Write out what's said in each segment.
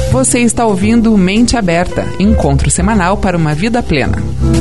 Você está ouvindo Mente Aberta, encontro semanal para uma vida plena.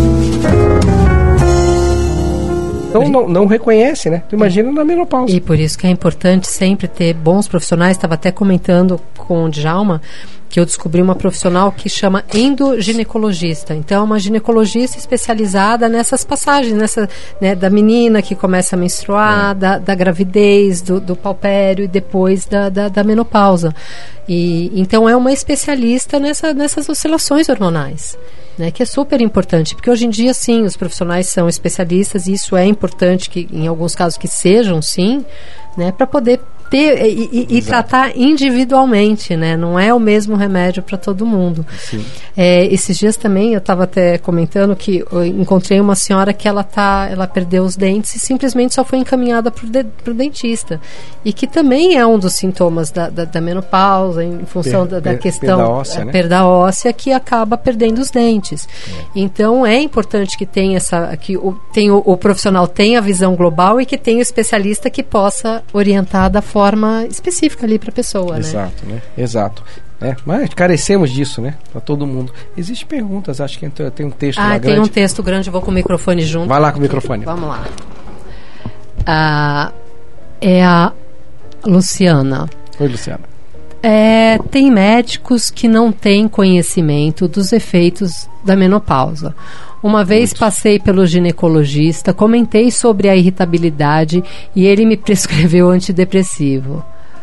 Então não reconhece, né? Tu imagina na menopausa. E por isso que é importante sempre ter bons profissionais. Estava até comentando com o Djalma que eu descobri uma profissional que chama endoginecologista. Então, é uma ginecologista especializada nessas passagens, né, da menina que começa a menstruar, da gravidez, do puerpério e depois da menopausa. E então é uma especialista nessas oscilações hormonais, né, que é super importante, porque hoje em dia, sim, os profissionais são especialistas e isso é importante, que em alguns casos que sejam, sim, né, para poder ter e tratar individualmente, né? Não é o mesmo remédio para todo mundo. Esses dias também eu estava até comentando que eu encontrei uma senhora que ela perdeu os dentes e simplesmente só foi encaminhada para o dentista, e que também é um dos sintomas da menopausa, em função da questão perda óssea, né? Perda óssea, que acaba perdendo os dentes. Então é importante que tenha o profissional tenha a visão global e que tenha o especialista que possa orientar da forma específica ali para a pessoa, Exato, né? Exato. Mas carecemos disso, né? Para todo mundo. Existem perguntas, acho que tem um texto lá grande. Tem um texto grande, eu vou com o microfone junto. Vai lá com o microfone. Vamos lá. É a Luciana. Oi, Luciana. Tem médicos que não têm conhecimento dos efeitos da menopausa. Uma vez passei pelo ginecologista, comentei sobre a irritabilidade e ele me prescreveu antidepressivo.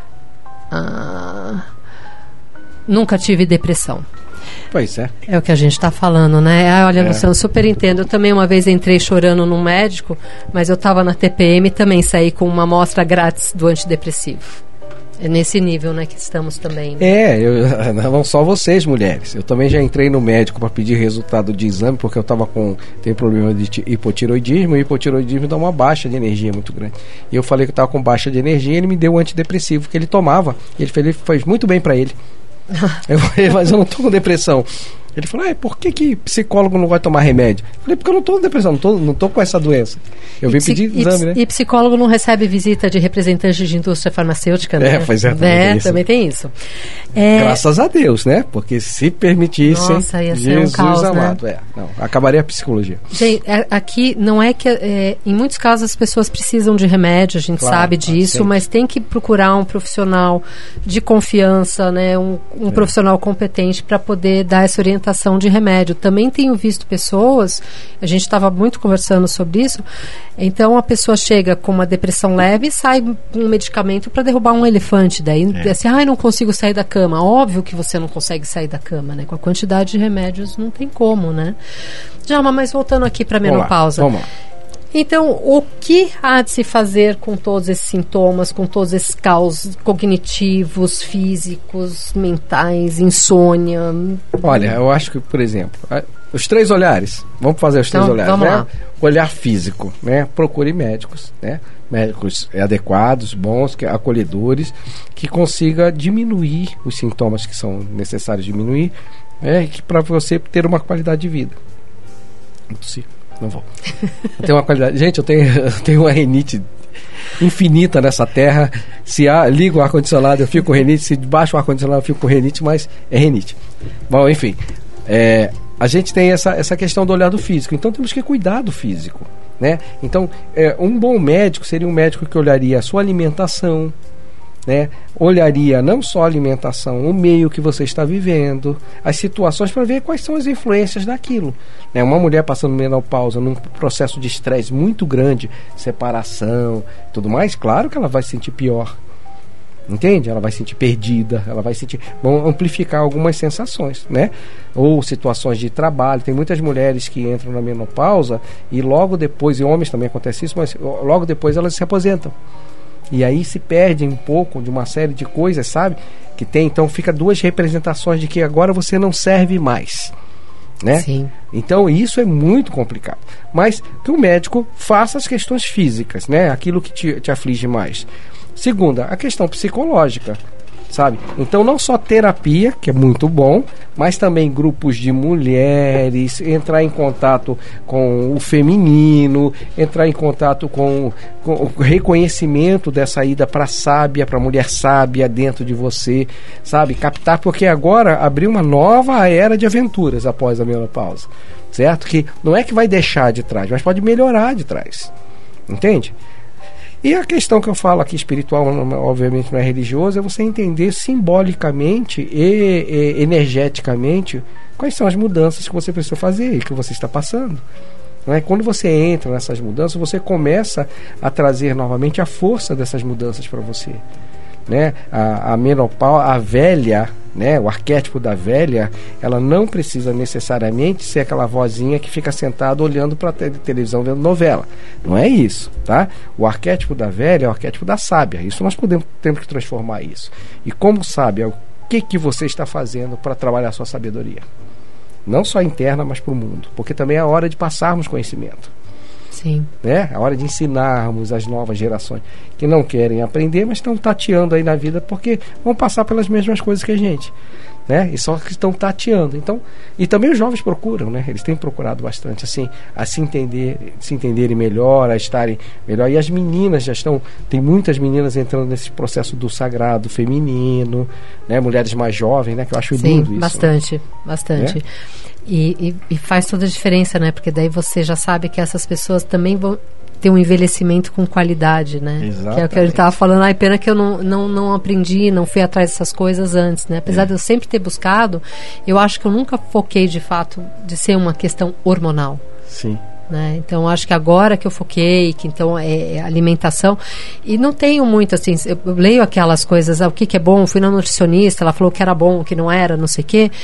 Nunca tive depressão. Pois é. É o que a gente está falando, né? Olha, Luciano, super entendo. Eu também uma vez entrei chorando num médico, mas eu estava na TPM e também saí com uma amostra grátis do antidepressivo. É nesse nível, né, que estamos também. Né? Não só vocês, mulheres. Eu também já entrei no médico para pedir resultado de exame, porque eu tem problema de hipotiroidismo, e hipotiroidismo dá uma baixa de energia muito grande. E eu falei que eu estava com baixa de energia, e ele me deu um antidepressivo que ele tomava, e ele fez muito bem para ele. Eu falei, mas eu não estou com depressão. Ele falou, por que psicólogo não vai tomar remédio? Eu falei, porque eu não estou com depressão, não tô com essa doença. Eu vim pedir exame, né? E psicólogo não recebe visita de representante de indústria farmacêutica, né? Pois é, também tem isso. Graças a Deus, né? Porque se permitissem, nossa, ia ser Jesus um caos, amado, né? Acabaria a psicologia. Gente, aqui não é que... em muitos casos as pessoas precisam de remédio, a gente sabe disso, mas tem que procurar um profissional de confiança, né? Um profissional competente para poder dar essa orientação de remédio. Também tenho visto pessoas, a gente estava muito conversando sobre isso, então a pessoa chega com uma depressão leve e sai um medicamento para derrubar um elefante, daí assim, não consigo sair da cama. Óbvio que você não consegue sair da cama, né? Com a quantidade de remédios não tem como, né? Mas voltando aqui para a menopausa. Vamos lá. Então, o que há de se fazer com todos esses sintomas, com todos esses caos cognitivos, físicos, mentais, insônia? Olha, eu acho que, por exemplo, os 3 olhares. Vamos fazer os 3 olhares. Vamos lá. O olhar físico, né? Procure médicos, né? Médicos adequados, bons, acolhedores, que consiga diminuir os sintomas que são necessários diminuir, para você ter uma qualidade de vida. Não vou. Tem uma qualidade. Gente, eu tenho uma rinite infinita nessa terra. Se ligo o ar-condicionado, eu fico com rinite. Se baixo o ar-condicionado, eu fico com rinite, mas é rinite. Bom, enfim. A gente tem essa questão do olhar do físico. Então temos que cuidar do físico, né? Então, um bom médico seria um médico que olharia a sua alimentação, né? Olharia não só a alimentação, o meio que você está vivendo, as situações, para ver quais são as influências daquilo, né? Uma mulher passando menopausa num processo de estresse muito grande, separação, tudo mais, claro que ela vai se sentir pior, entende? Ela vai se sentir perdida, vão amplificar algumas sensações, né? Ou situações de trabalho. Tem muitas mulheres que entram na menopausa e logo depois, e homens também acontece isso, mas logo depois elas se aposentam. E aí se perde um pouco de uma série de coisas, sabe? Que tem, então fica 2 representações de que agora você não serve mais, né? Sim. Então isso é muito complicado. Mas que o médico faça as questões físicas, né? Aquilo que te aflige mais. Segunda, a questão psicológica. sabe? Então não só terapia, que é muito bom, mas também grupos de mulheres, entrar em contato com o feminino, entrar em contato com o reconhecimento dessa ida para sábia, para mulher sábia dentro de você, sabe? Captar, porque agora abriu uma nova era de aventuras após a menopausa, certo? Que não é que vai deixar de trás, mas pode melhorar de trás, entende? E a questão que eu falo aqui espiritual, obviamente não é religiosa, é você entender simbolicamente e energeticamente quais são as mudanças que você precisa fazer e que você está passando. Não é? Quando você entra nessas mudanças, você começa a trazer novamente a força dessas mudanças para você. Né? A menopausa, a velha, né? O arquétipo da velha, ela não precisa necessariamente ser aquela vozinha que fica sentada olhando para a televisão vendo novela. Não é isso, tá? O arquétipo da velha é o arquétipo da sábia. Isso nós temos que transformar isso. E como sábia, o que você está fazendo para trabalhar a sua sabedoria? Não só interna, mas para o mundo. Porque também é a hora de passarmos conhecimento. Sim. Né? A hora de ensinarmos as novas gerações que não querem aprender, mas estão tateando aí na vida porque vão passar pelas mesmas coisas que a gente, né? E só que estão tateando. Então, e também os jovens procuram, né? Eles têm procurado bastante assim a se entenderem melhor, a estarem melhor. E as meninas já estão, tem muitas meninas entrando nesse processo do sagrado feminino, né? Mulheres mais jovens, né? Que eu acho lindo isso. Bastante, bastante. E faz toda a diferença, né? Porque daí você já sabe que essas pessoas também vão ter um envelhecimento com qualidade, né? Exatamente. Que é o que a gente estava falando. Ai, pena que eu não aprendi, não fui atrás dessas coisas antes, né? Apesar de eu sempre ter buscado, eu acho que eu nunca foquei de fato de ser uma questão hormonal. Sim. Né? Então acho que agora que eu foquei, que então é alimentação, e não tenho muito assim, eu leio aquelas coisas, o que é bom, fui na nutricionista, ela falou que era bom, que não era, não sei o quê.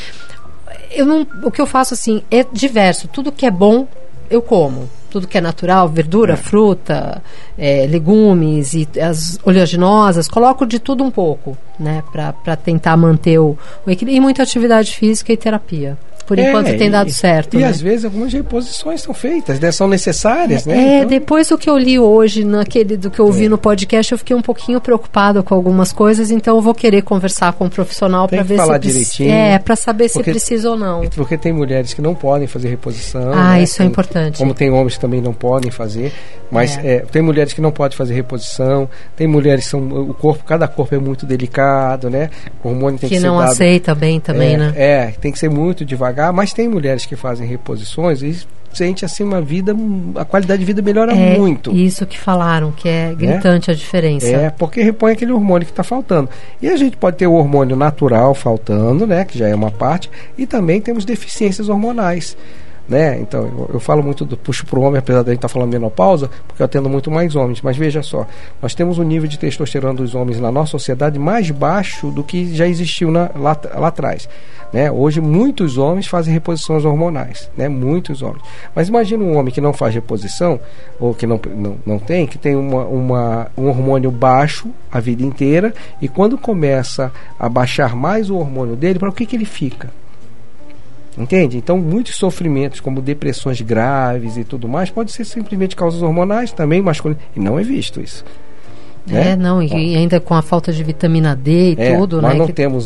O que eu faço assim é diverso, tudo que é bom eu como, tudo que é natural, verdura, fruta, legumes e as oleaginosas, coloco de tudo um pouco, né, para tentar manter o equilíbrio, e muita atividade física e terapia. Por enquanto tem dado certo. E né? às vezes algumas reposições são feitas, né? São necessárias, né? Então... depois do que eu li hoje, do que eu ouvi no podcast, eu fiquei um pouquinho preocupada com algumas coisas, então eu vou querer conversar com um profissional para ver falar direitinho. Para saber se precisa ou não. Porque tem mulheres que não podem fazer reposição. Isso é importante. Como tem homens que também não podem fazer, mas tem mulheres que não podem fazer reposição, tem mulheres que são, cada corpo é muito delicado, né? O hormônio tem que ser não dado, aceita bem também, né? Tem que ser muito devagar, mas tem mulheres que fazem reposições e sente assim a qualidade de vida melhora muito. Isso que falaram, que é gritante a diferença. Porque repõe aquele hormônio que está faltando. E a gente pode ter o hormônio natural faltando, né? Que já é uma parte, e também temos deficiências hormonais. Né? Então eu falo muito puxo para o homem, apesar de a gente estar falando menopausa, porque eu atendo muito mais homens, mas veja só, nós temos um nível de testosterona dos homens na nossa sociedade mais baixo do que já existiu lá atrás, né? Hoje muitos homens fazem reposições hormonais, né? Muitos homens, mas imagina um homem que não faz reposição, ou que não tem, que tem um hormônio baixo a vida inteira, e quando começa a baixar mais o hormônio dele, para o que ele fica? Entende? Então muitos sofrimentos como depressões graves e tudo mais pode ser simplesmente causas hormonais também masculinas, e não é visto isso, né? E ainda com a falta de vitamina D e tudo, nós né? Não temos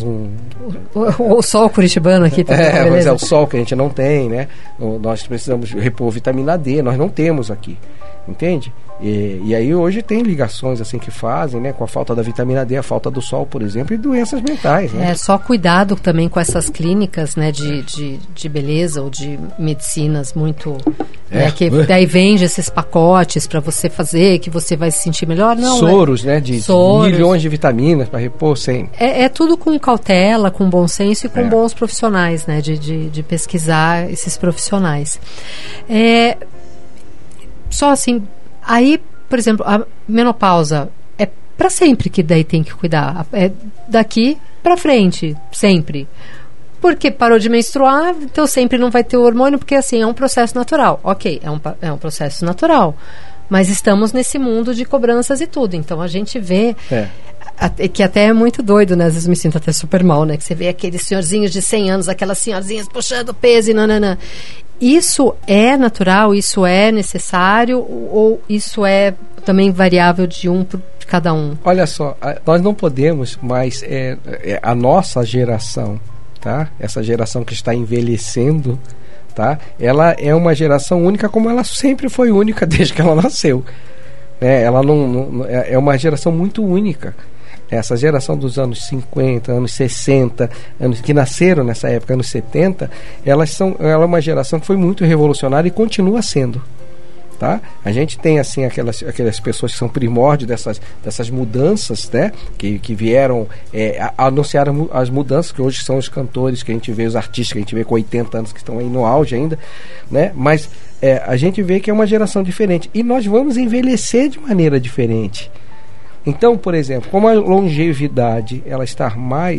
o sol curitibano aqui também. Mas é o sol que a gente não tem, né? Nós precisamos repor vitamina D, nós não temos aqui, entende? E aí hoje tem ligações assim que fazem, né, com a falta da vitamina D, a falta do sol, por exemplo, e doenças mentais, né? Só cuidado também com essas clínicas, né, de beleza ou de medicinas muito, que daí vende esses pacotes para você fazer, que você vai se sentir melhor, não? Soros, né, de milhões de vitaminas para repor sem. É tudo com cautela, com bom senso e com bons profissionais, né, de pesquisar esses profissionais. Só assim. Aí, por exemplo, a menopausa é para sempre que daí tem que cuidar. É daqui para frente, sempre. Porque parou de menstruar, então sempre não vai ter o hormônio, porque assim, é um processo natural. Ok, é um processo natural. Mas estamos nesse mundo de cobranças e tudo. Então a gente vê... que até é muito doido, né? Às vezes me sinto até super mal, né? Que você vê aqueles senhorzinhos de 100 anos, aquelas senhorzinhas puxando peso e nananã. isso é natural, isso é necessário ou isso é também variável de cada um? Olha só, nós não podemos mais, a nossa geração, tá? Essa geração que está envelhecendo, tá? Ela é uma geração única como ela sempre foi única desde que ela nasceu. Ela é uma geração muito única. Essa geração dos anos 50, anos 60, anos que nasceram nessa época, anos 70, ela é uma geração que foi muito revolucionária e continua sendo. Tá? A gente tem assim aquelas pessoas que são primórdios dessas mudanças, né? que vieram anunciaram as mudanças, que hoje são os cantores que a gente vê, os artistas que a gente vê com 80 anos que estão aí no auge ainda, né? Mas a gente vê que é uma geração diferente e nós vamos envelhecer de maneira diferente. Então, por exemplo, como a longevidade ela está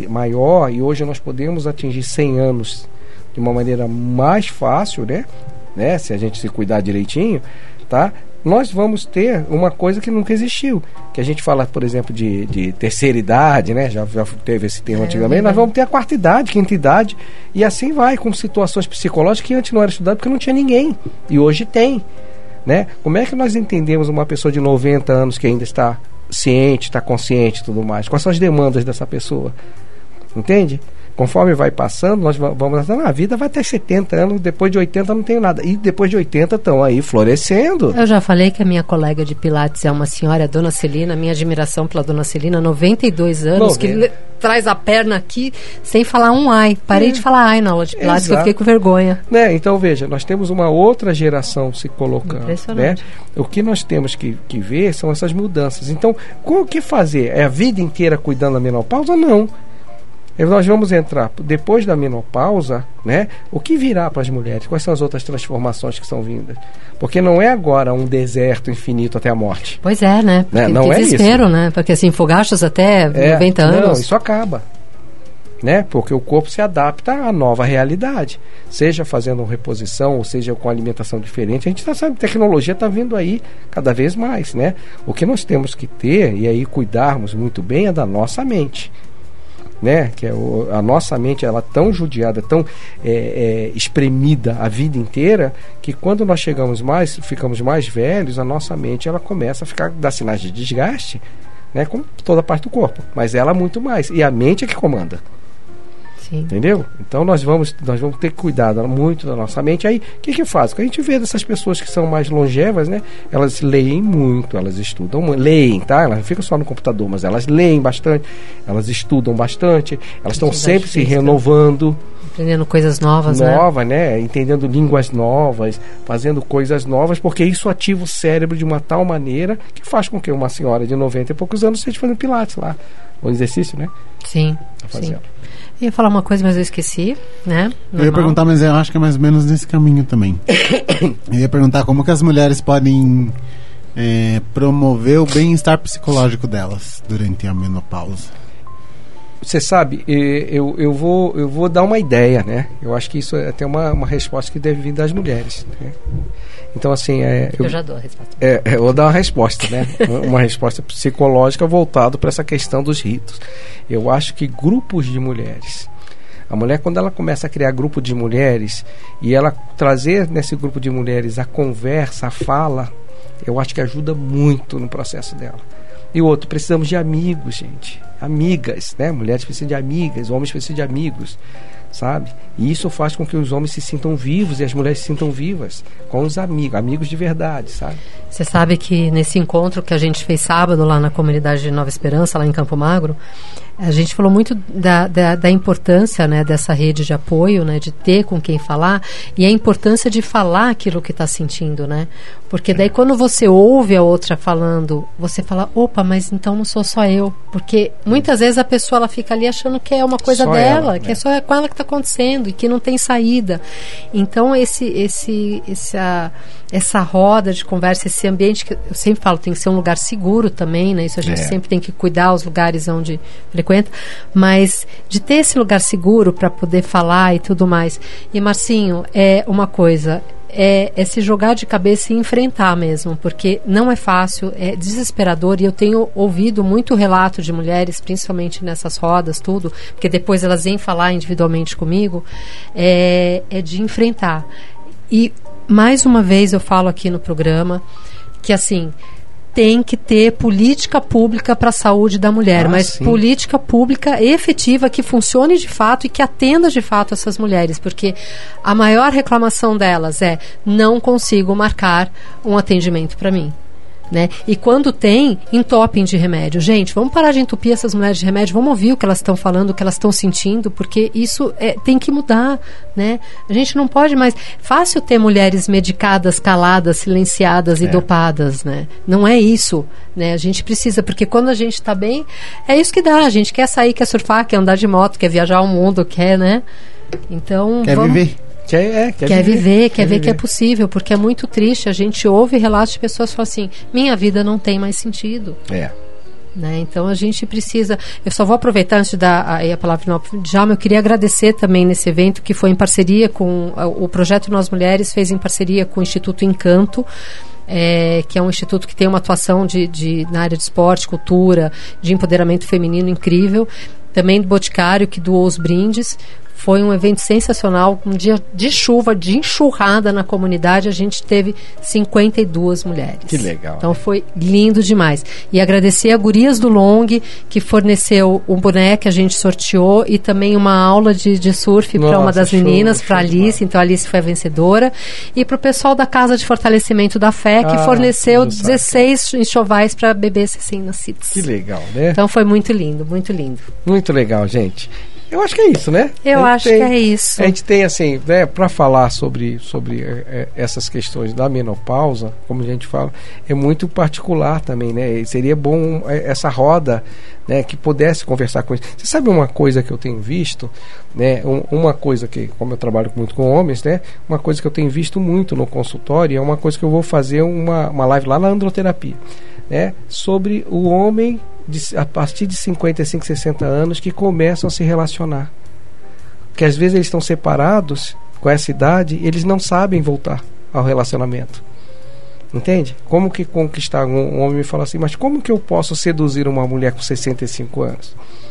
maior e hoje nós podemos atingir 100 anos de uma maneira mais fácil, né? Se a gente se cuidar direitinho, tá? Nós vamos ter uma coisa que nunca existiu, que a gente fala, por exemplo, de terceira idade, né? Já teve esse termo antigamente. Nós vamos ter a quarta idade, quinta idade, e assim vai, com situações psicológicas que antes não era estudado porque não tinha ninguém, e hoje tem, né? Como é que nós entendemos uma pessoa de 90 anos que ainda está ciente, está consciente e tudo mais? Quais são as demandas dessa pessoa? Entende? Conforme vai passando, nós vamos... a vida vai até 70 anos, depois de 80 não tenho nada. E depois de 80 estão aí florescendo. Eu já falei que a minha colega de Pilates é uma senhora, a Dona Celina, minha admiração pela Dona Celina, 92 anos, que traz a perna aqui sem falar um ai. Parei de falar ai na aula de Pilates, que eu fiquei com vergonha. Então, veja, nós temos uma outra geração se colocando. Impressionante. O que nós temos que ver são essas mudanças. Então, o que fazer? É a vida inteira cuidando da menopausa? Não. Nós vamos entrar depois da menopausa, né? O que virá para as mulheres? Quais são as outras transformações que são vindas? Porque não é agora um deserto infinito até a morte. Pois é, né? Não é desespero, isso, né? Porque assim, fogachos até 90 anos. Não, isso acaba, né? Porque o corpo se adapta à nova realidade, seja fazendo uma reposição ou seja com alimentação diferente. A gente sabe, a tecnologia está vindo aí cada vez mais, né? O que nós temos que ter e aí cuidarmos muito bem é da nossa mente, né? Que a nossa mente ela é tão judiada, tão espremida a vida inteira, que quando nós ficamos mais velhos, a nossa mente ela começa a dar sinais de desgaste, né? Como toda parte do corpo, mas ela muito mais, e a mente é que comanda. Sim. Entendeu? Então nós vamos ter que cuidar muito da nossa mente. Aí o que faz? Quando a gente vê dessas pessoas que são mais longevas, né? Elas leem muito, elas estudam muito, leem, tá? Elas não ficam só no computador, mas elas leem bastante, elas estudam bastante, elas estão sempre se renovando, aprendendo coisas novas, né? Entendendo línguas novas, fazendo coisas novas, porque isso ativa o cérebro de uma tal maneira que faz com que uma senhora de 90 e poucos anos esteja fazendo pilates lá, um exercício, né? Sim, sim. Eu ia falar uma coisa, mas eu esqueci, né? Normal. Eu ia perguntar, mas eu acho que é mais ou menos nesse caminho também. Eu ia perguntar como que as mulheres podem promover o bem-estar psicológico delas durante a menopausa. Você sabe, eu vou dar uma ideia, né? Eu acho que isso é até uma resposta que deve vir das mulheres, né? Então, assim... eu já dou a resposta. Eu vou dar uma resposta, né? Uma resposta psicológica voltada para essa questão dos ritos. Eu acho que grupos de mulheres... A mulher, quando ela começa a criar grupo de mulheres e ela trazer nesse grupo de mulheres a conversa, a fala, eu acho que ajuda muito no processo dela. E outro, precisamos de amigos, gente. Amigas, né? Mulheres precisam de amigas, homens precisam de amigos, sabe? E isso faz com que os homens se sintam vivos e as mulheres se sintam vivas com os amigos de verdade, sabe? Você sabe que nesse encontro que a gente fez sábado lá na comunidade de Nova Esperança, lá em Campo Magro, a gente falou muito da importância, né, dessa rede de apoio, né, de ter com quem falar, e a importância de falar aquilo que está sentindo, né? Porque daí quando você ouve a outra falando, você fala, opa, mas então não sou só eu. Porque muitas vezes a pessoa ela fica ali achando que é uma coisa só dela, ela, que é só com ela que está acontecendo e que não tem saída. Então essa roda de conversa, esse ambiente que eu sempre falo, tem que ser um lugar seguro também, né? Isso a gente sempre tem que cuidar os lugares onde frequenta, mas de ter esse lugar seguro para poder falar e tudo mais. E Marcinho, é uma coisa, é se jogar de cabeça e enfrentar mesmo, porque não é fácil, é desesperador, e eu tenho ouvido muito relato de mulheres, principalmente nessas rodas, tudo, porque depois elas vêm falar individualmente comigo, é de enfrentar. E mais uma vez eu falo aqui no programa que assim, tem que ter política pública para a saúde da mulher, mas sim. política pública efetiva que funcione de fato e que atenda de fato essas mulheres, porque a maior reclamação delas é: não consigo marcar um atendimento para mim. Né? E quando tem, entopem de remédio. Gente, vamos parar de entupir essas mulheres de remédio, vamos ouvir o que elas estão falando, o que elas estão sentindo, porque isso tem que mudar, né? A gente não pode mais... Fácil ter mulheres medicadas, caladas, silenciadas e dopadas, né? Não é isso, né? A gente precisa, porque quando a gente está bem, é isso que dá. A gente quer sair, quer surfar, quer andar de moto, quer viajar ao mundo, quer, né? Então, quer viver. Quer viver que é possível, porque é muito triste. A gente ouve relatos de pessoas que falam assim: minha vida não tem mais sentido. Né? Então a gente precisa. Eu só vou aproveitar antes de dar a palavra final para o Djalma. Eu queria agradecer também nesse evento, que foi em parceria com o Projeto Nós Mulheres, fez em parceria com o Instituto Encanto. Que é um instituto que tem uma atuação na área de esporte, cultura, de empoderamento feminino incrível. Também do Boticário, que doou os brindes. Foi um evento sensacional, um dia de chuva, de enxurrada na comunidade. A gente teve 52 mulheres. Que legal. Então foi lindo demais. E agradecer a Gurias do Long, que forneceu um boneco que a gente sorteou, e também uma aula de surf para uma das meninas, para a Alice. Então a Alice foi a vencedora. E para o pessoal da Casa de Fortalecimento da Fé, que forneceu 16 enxovais para bebês recém-nascidos. Que legal, né? Então foi muito lindo, muito lindo. Muito legal, gente. Eu acho que é isso, né? Eu acho que é isso. A gente tem, assim, né, para falar sobre essas questões da menopausa, como a gente fala, é muito particular também, né? E seria bom essa roda, né, que pudesse conversar com isso. Você sabe uma coisa que eu tenho visto, né? Uma coisa que, como eu trabalho muito com homens, né? Uma coisa que eu tenho visto muito no consultório, é uma coisa que eu vou fazer uma live lá na Androterapia, né? Sobre o homem a partir de 55, 60 anos que começam a se relacionar. Porque às vezes eles estão separados com essa idade e eles não sabem voltar ao relacionamento. Entende? Como que conquistar um homem me fala assim: mas como que eu posso seduzir uma mulher com 65 anos?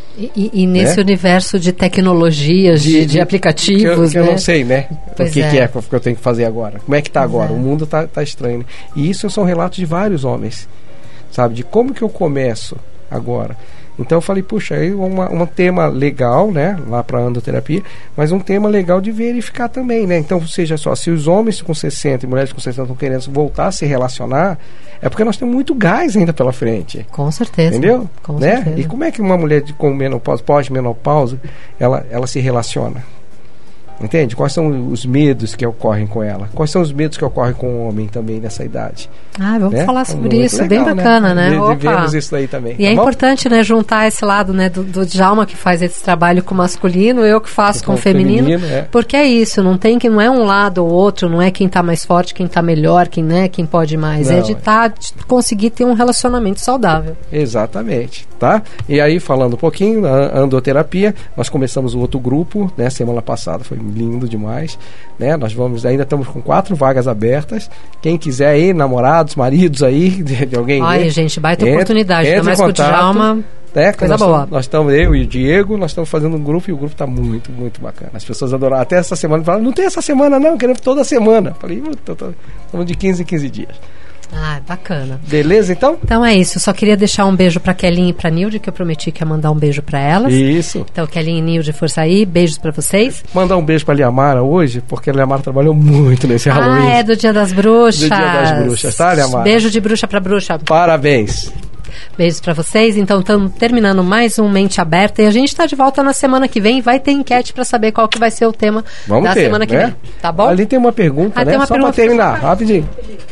E nesse universo de tecnologias, de aplicativos, que eu não sei, né? Pois o que é que eu tenho que fazer agora? Como é que está agora? O mundo está estranho. E isso são relatos de vários homens, sabe? De como que eu começo agora. Então eu falei, puxa, aí um tema legal, né, lá para a Androterapia, mas um tema legal de verificar também, né? Então, seja só, se os homens com 60 e mulheres com 60 estão querendo voltar a se relacionar, é porque nós temos muito gás ainda pela frente. Com certeza. Entendeu? Com né? certeza. E como é que uma mulher com menopausa, pós-menopausa, ela se relaciona? Entende? Quais são os medos que ocorrem com ela? Quais são os medos que ocorrem com o homem também nessa idade? Vamos falar sobre isso, legal, bem bacana, né? Vivemos isso aí também. E é importante, né, juntar esse lado, né, do Djalma, que faz esse trabalho com o masculino, eu que faço com o feminino, porque é isso, não é um lado ou outro, não é quem está mais forte, quem está melhor, quem pode mais, não, de conseguir ter um relacionamento saudável. Exatamente, tá? E aí, falando um pouquinho da Androterapia, nós começamos o outro grupo, né, semana passada, foi lindo demais, né? Nós ainda estamos com 4 vagas abertas. Quem quiser aí, namorados, maridos aí, de alguém. Olha, gente, baita oportunidade, ainda mais com o Djalma. Coisa boa. Nós estamos, eu e o Diego, nós estamos fazendo um grupo e o grupo está muito, muito bacana. As pessoas adoraram. Até essa semana falaram, não tem essa semana não, queremos toda semana. Falei, estamos de 15 em 15 dias. Bacana. Beleza, então? Então é isso. Só queria deixar um beijo pra Kelly e pra Nilde, que eu prometi que ia mandar um beijo pra elas. Isso. Então, Kelly e Nilde, força aí. Beijos pra vocês. Mandar um beijo pra Liamara hoje, porque a Liamara trabalhou muito nesse Halloween. É do Dia das Bruxas. Do Dia das Bruxas, tá, Liamara? Beijo de bruxa pra bruxa. Parabéns. Beijos pra vocês. Então, estamos terminando mais um Mente Aberta e a gente tá de volta na semana que vem. Vai ter enquete pra saber qual que vai ser o tema semana que vem. Tá bom? Ali tem uma pergunta, né? Só pra terminar, rapidinho.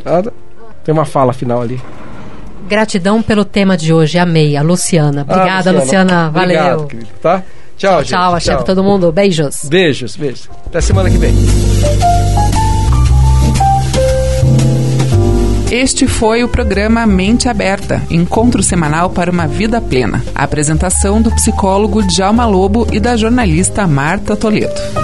Tem uma fala final ali. Gratidão pelo tema de hoje, amei. A Luciana. Obrigada, Luciana. Valeu. Obrigado, querido, tá? Tchau, gente. Tchau, axé pra todo mundo. Beijos. Beijos. Até semana que vem. Este foi o programa Mente Aberta, encontro semanal para uma vida plena. A apresentação do psicólogo Djalma Lobo e da jornalista Marta Toledo.